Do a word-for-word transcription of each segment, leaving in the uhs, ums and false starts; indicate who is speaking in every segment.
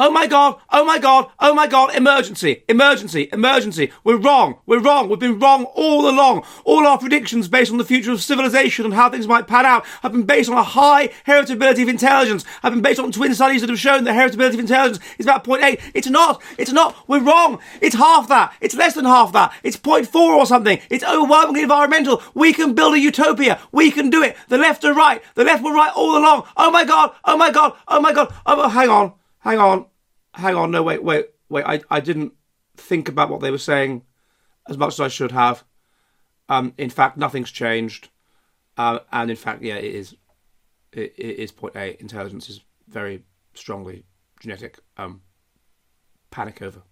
Speaker 1: oh my God, oh my God, oh my God, emergency, emergency, emergency. We're wrong, we're wrong, we've been wrong all along. All our predictions based on the future of civilization and how things might pan out have been based on a high heritability of intelligence, have been based on twin studies that have shown that heritability of intelligence is about zero point eight. It's not, it's not, we're wrong. It's half that, it's less than half that, it's zero point four or something. It's overwhelmingly environmental. We can build a utopia. We can do it. The left are right. The left were right all along. Oh my God, oh my God, oh my God. Oh, hang on, hang on, hang on. No, wait, wait, wait. I, I didn't think about what they were saying as much as I should have. Um, in fact, nothing's changed. Uh, and in fact, yeah, it is, it, it is zero point eight. Intelligence is very strongly genetic. Um, panic over.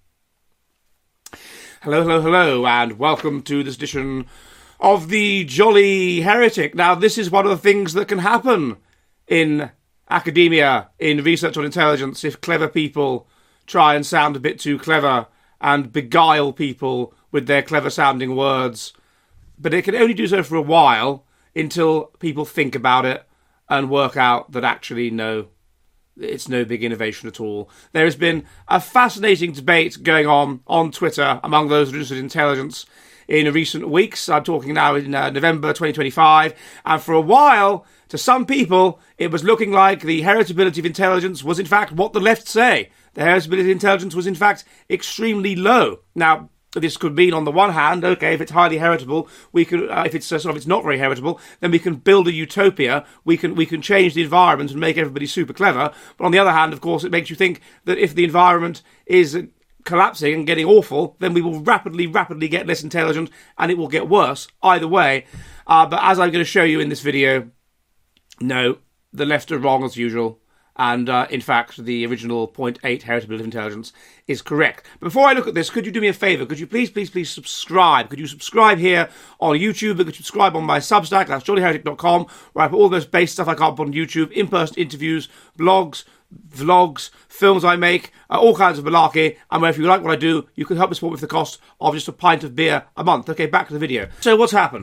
Speaker 1: Hello, hello, hello, and welcome to this edition of the Jolly Heretic. Now, this is one of the things that can happen in academia, in research on intelligence, if clever people try and sound a bit too clever and beguile people with their clever-sounding words. But it can only do so for a while until people think about it and work out that actually, no, it's no big innovation at all. There has been a fascinating debate going on on Twitter among those interested in intelligence in recent weeks. I'm talking now in uh, November twenty twenty-five. And for a while, to some people, it was looking like the heritability of intelligence was in fact what the left say. The heritability of intelligence was in fact extremely low. Now, this could mean, on the one hand, okay, if it's highly heritable, we can. Uh, if it's uh, sort of it's not very heritable, then we can build a utopia. We can we can change the environment and make everybody super clever. But on the other hand, of course, it makes you think that if the environment is collapsing and getting awful, then we will rapidly, rapidly get less intelligent, and it will get worse either way. Uh, but as I'm going to show you in this video, no, the left are wrong as usual. And, uh, in fact, the original zero point eight heritability of intelligence is correct. Before I look at this, could you do me a favour? Could you please, please, please subscribe? Could you subscribe here on YouTube? Could you subscribe on my Substack? That's jolly heretic dot com, where I put all those base stuff I can't put on YouTube, in-person interviews, blogs, vlogs, films I make, uh, all kinds of malarkey. And where if you like what I do, you can help me support me for the cost of just a pint of beer a month. Okay, back to the video. So what's happened?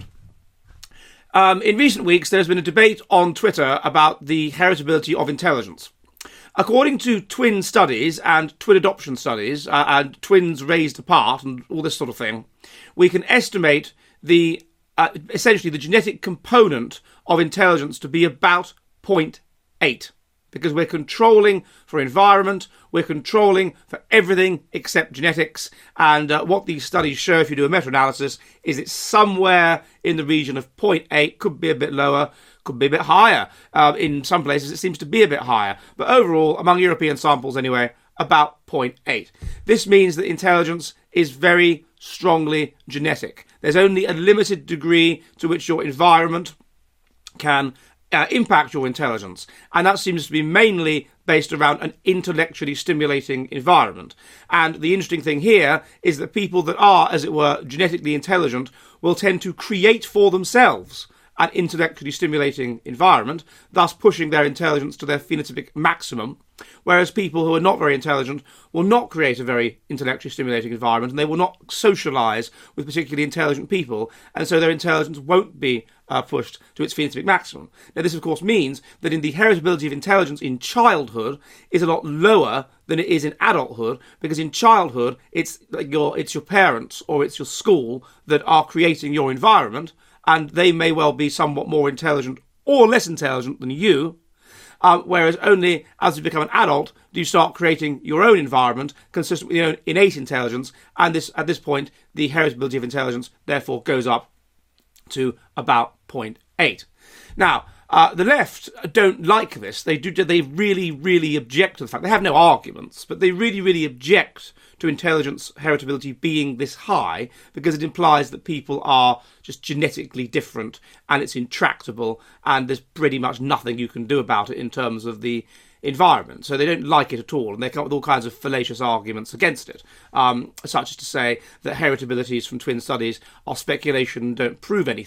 Speaker 1: Um, in recent weeks, there's been a debate on Twitter about the heritability of intelligence. According to twin studies and twin adoption studies, uh, and twins raised apart and all this sort of thing, we can estimate the uh, essentially the genetic component of intelligence to be about zero point eight. Because we're controlling for environment, we're controlling for everything except genetics. And uh, what these studies show, if you do a meta-analysis, is it's somewhere in the region of zero point eight, could be a bit lower, could be a bit higher. Uh, in some places, it seems to be a bit higher. But overall, among European samples anyway, about zero point eight. This means that intelligence is very strongly genetic. There's only a limited degree to which your environment can Uh, impact your intelligence, and that seems to be mainly based around an intellectually stimulating environment. And the interesting thing here is that people that are, as it were, genetically intelligent will tend to create for themselves an intellectually stimulating environment, thus pushing their intelligence to their phenotypic maximum, whereas people who are not very intelligent will not create a very intellectually stimulating environment, and they will not socialise with particularly intelligent people, and so their intelligence won't be uh, pushed to its phenotypic maximum. Now, this, of course, means that in the heritability of intelligence in childhood is a lot lower than it is in adulthood, because in childhood, it's your, it's your parents or it's your school that are creating your environment, and they may well be somewhat more intelligent or less intelligent than you, uh, whereas only as you become an adult do you start creating your own environment consistent with your own innate intelligence, and this at this point the heritability of intelligence therefore goes up to about zero point eight. Now, uh, the left don't like this. They do. They really, really object to the fact. They have no arguments, but they really, really object to intelligence heritability being this high, because it implies that people are just genetically different and it's intractable and there's pretty much nothing you can do about it in terms of the environment. So they don't like it at all, and they come up with all kinds of fallacious arguments against it, um, such as to say that heritabilities from twin studies are speculation and don't prove anything.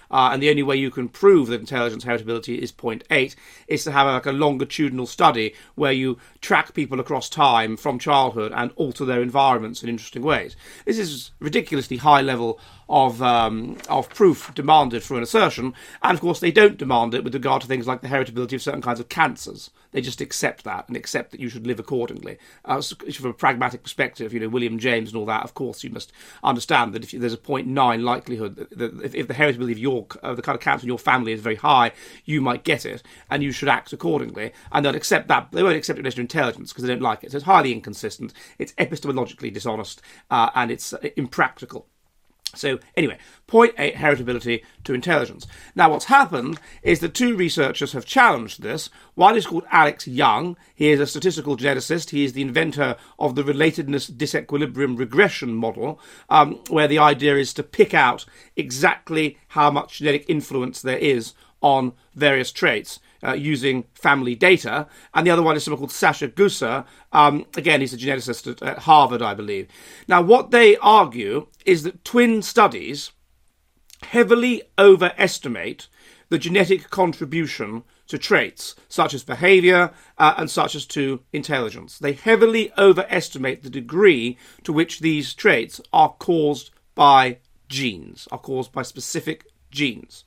Speaker 1: uh, and the only way you can prove that intelligence heritability is zero point eight is to have a, like a longitudinal study where you track people across time from childhood and alter their environments in interesting ways. This is ridiculously high level of um, of proof demanded for an assertion, and of course they don't demand it with regard to things like the heritability of certain kinds of cancers. They just accept that and accept that you should live accordingly. Uh, so from a pragmatic perspective, you know, William James and all that, of course you must understand that if there's a zero point nine likelihood that, that if, if the heritability of your uh, the kind of cancer in your family is very high, you might get it, and you should act accordingly. And they'll accept that. They won't accept it as intelligence because they don't like it. So it's highly inconsistent. It's epistemologically dishonest, uh, and it's uh, impractical. So anyway, zero point eight heritability to intelligence. Now what's happened is that two researchers have challenged this. One is called Alex Young. He is a statistical geneticist. He is the inventor of the relatedness disequilibrium regression model, um, where the idea is to pick out exactly how much genetic influence there is on various traits uh, using family data. And the other one is someone called Sasha Gusa. Um, again, he's a geneticist at, at Harvard, I believe. Now, what they argue is that twin studies heavily overestimate the genetic contribution to traits, such as behavior uh, and such as to intelligence. They heavily overestimate the degree to which these traits are caused by genes, are caused by specific genes.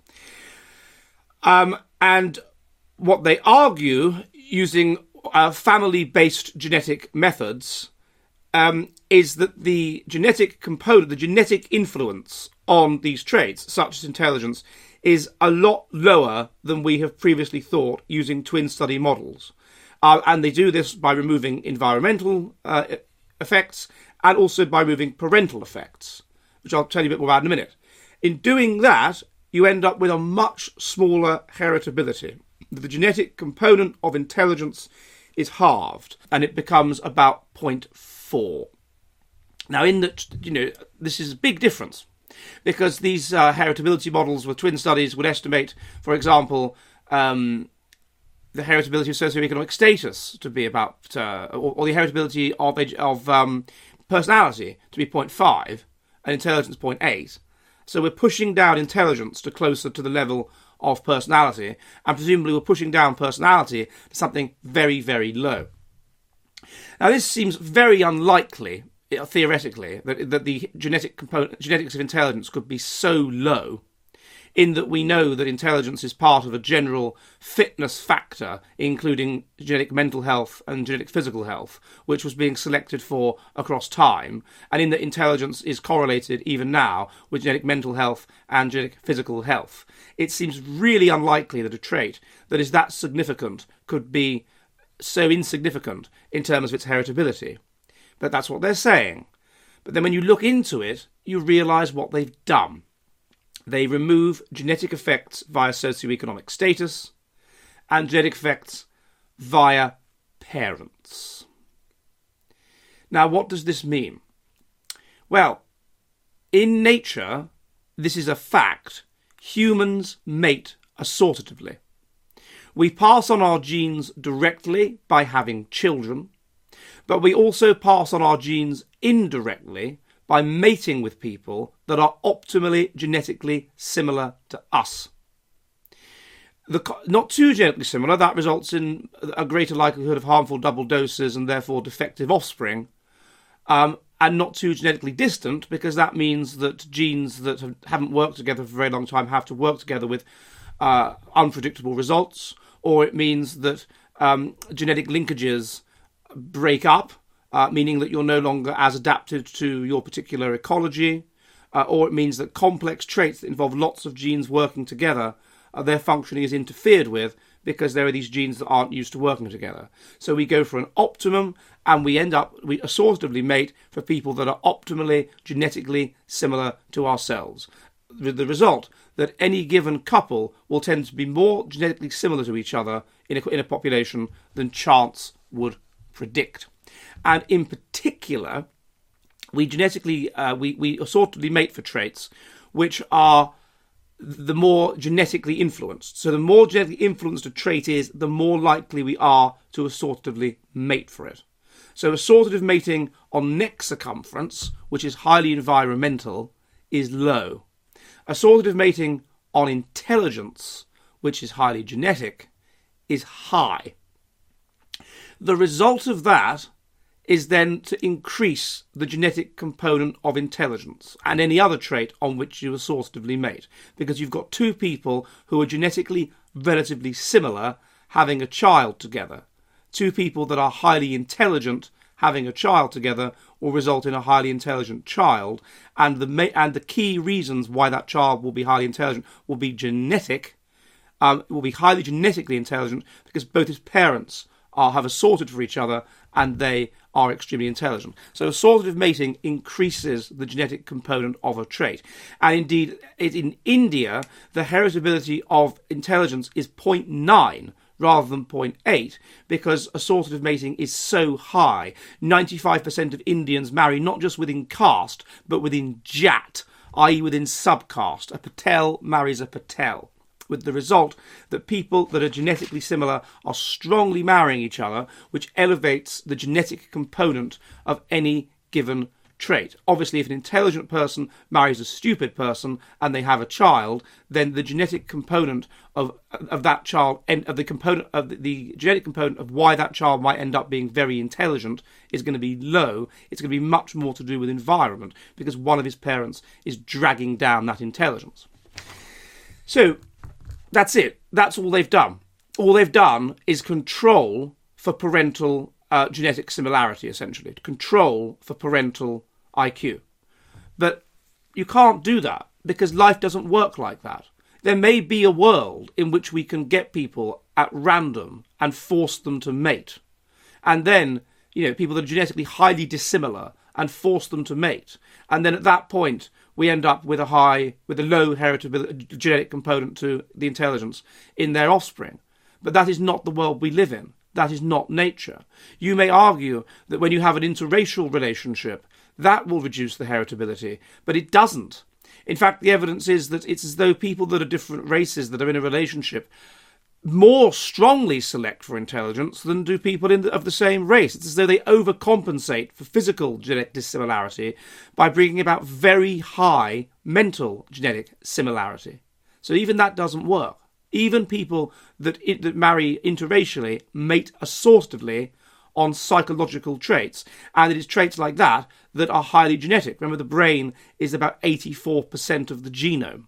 Speaker 1: Um, and what they argue, using uh, family-based genetic methods, um, is that the genetic component, the genetic influence on these traits, such as intelligence, is a lot lower than we have previously thought using twin study models. Uh, and they do this by removing environmental uh, effects and also by removing parental effects, which I'll tell you a bit more about in a minute. In doing that, you end up with a much smaller heritability. The genetic component of intelligence is halved, and it becomes about zero point four. Now, in that, you know, this is a big difference, because these uh, heritability models with twin studies would estimate, for example, um, the heritability of socioeconomic status to be about, uh, or, or the heritability of of um, personality to be zero point five, and intelligence zero point eight. So we're pushing down intelligence to closer to the level of personality, and presumably we're pushing down personality to something very, very low. Now, this seems very unlikely, theoretically, that, that the genetic component, genetics of intelligence could be so low, in that we know that intelligence is part of a general fitness factor, including genetic mental health and genetic physical health, which was being selected for across time, and in that intelligence is correlated even now with genetic mental health and genetic physical health. It seems really unlikely that a trait that is that significant could be so insignificant in terms of its heritability. But that's what they're saying. But then when you look into it, you realise what they've done. They remove genetic effects via socioeconomic status and genetic effects via parents. Now, what does this mean? Well, in nature, this is a fact. Humans mate assortatively. We pass on our genes directly by having children, but we also pass on our genes indirectly by mating with people that are optimally genetically similar to us. The, not too genetically similar, that results in a greater likelihood of harmful double doses and therefore defective offspring. Um, and not too genetically distant, because that means that genes that have, haven't worked together for a very long time have to work together with uh, unpredictable results, or it means that um, genetic linkages break up, Uh, meaning that you're no longer as adapted to your particular ecology, uh, or it means that complex traits that involve lots of genes working together, uh, their functioning is interfered with because there are these genes that aren't used to working together. So we go for an optimum, and we end up, we assortatively mate for people that are optimally genetically similar to ourselves. With the result that any given couple will tend to be more genetically similar to each other in a, in a population than chance would predict. And in particular, we genetically, uh, we, we assortatively mate for traits which are the more genetically influenced. So the more genetically influenced a trait is, the more likely we are to assortatively mate for it. So assortative mating on neck circumference, which is highly environmental, is low. Assortative mating on intelligence, which is highly genetic, is high. The result of that is then to increase the genetic component of intelligence and any other trait on which you assortatively mate, because you've got two people who are genetically relatively similar having a child together. Two people that are highly intelligent having a child together will result in a highly intelligent child, and the ma- and the key reasons why that child will be highly intelligent will be genetic. Um, will be highly genetically intelligent because both his parents are have assorted for each other and they are extremely intelligent. So assortative mating increases the genetic component of a trait. And indeed, it, in India, the heritability of intelligence is zero point nine rather than zero point eight because assortative mating is so high. ninety-five percent of Indians marry not just within caste, but within jat, that is within subcaste. A Patel marries a Patel, with the result that people that are genetically similar are strongly marrying each other, which elevates the genetic component of any given trait. Obviously, if an intelligent person marries a stupid person and they have a child, then the genetic component of of that child and of the component of the, the genetic component of why that child might end up being very intelligent is going to be low. It's going to be much more to do with environment because one of his parents is dragging down that intelligence. So that's it. That's all they've done. All they've done is control for parental uh, genetic similarity, essentially. Control for parental I Q. But you can't do that because life doesn't work like that. There may be a world in which we can get people at random and force them to mate. And then, you know, people that are genetically highly dissimilar and force them to mate. And then at that point, we end up with a high, with a low heritability, genetic component to the intelligence in their offspring. But that is not the world we live in. That is not nature. You may argue that when you have an interracial relationship, that will reduce the heritability, but it doesn't. In fact, the evidence is that it's as though people that are different races that are in a relationship more strongly select for intelligence than do people in the, of the same race. It's as though they overcompensate for physical genetic dissimilarity by bringing about very high mental genetic similarity. So even that doesn't work. Even people that, that marry interracially mate assortatively on psychological traits, and it is traits like that that are highly genetic. Remember, the brain is about eighty-four percent of the genome.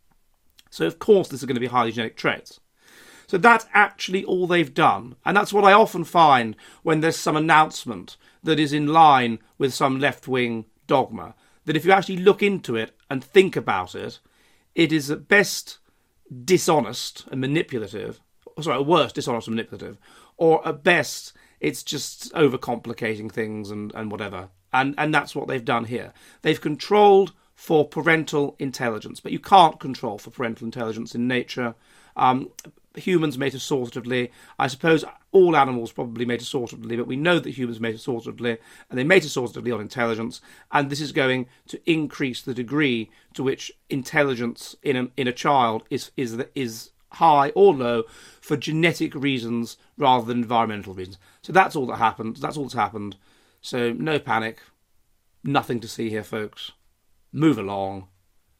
Speaker 1: So of course this is going to be highly genetic traits. So that's actually all they've done. And that's what I often find when there's some announcement that is in line with some left-wing dogma. That if you actually look into it and think about it, it is at best dishonest and manipulative. Sorry, at worst, dishonest and manipulative. Or at best, it's just overcomplicating things and, and whatever. And, and that's what they've done here. They've controlled for parental intelligence. But you can't control for parental intelligence in nature. Um, humans mate assortatively. I suppose all animals probably mate assortatively, but we know that humans mate assortatively, and they mate assortatively on intelligence, and this is going to increase the degree to which intelligence in a, in a child is is is high or low for genetic reasons rather than environmental reasons. So that's all that happened. That's all that's happened. So no panic. Nothing to see here, folks. Move along.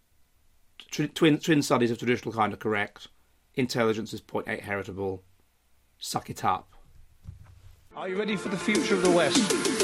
Speaker 1: Twin, twin studies of traditional kind are correct. Intelligence is zero point eight heritable. Suck it up. Are you ready for the future of the West?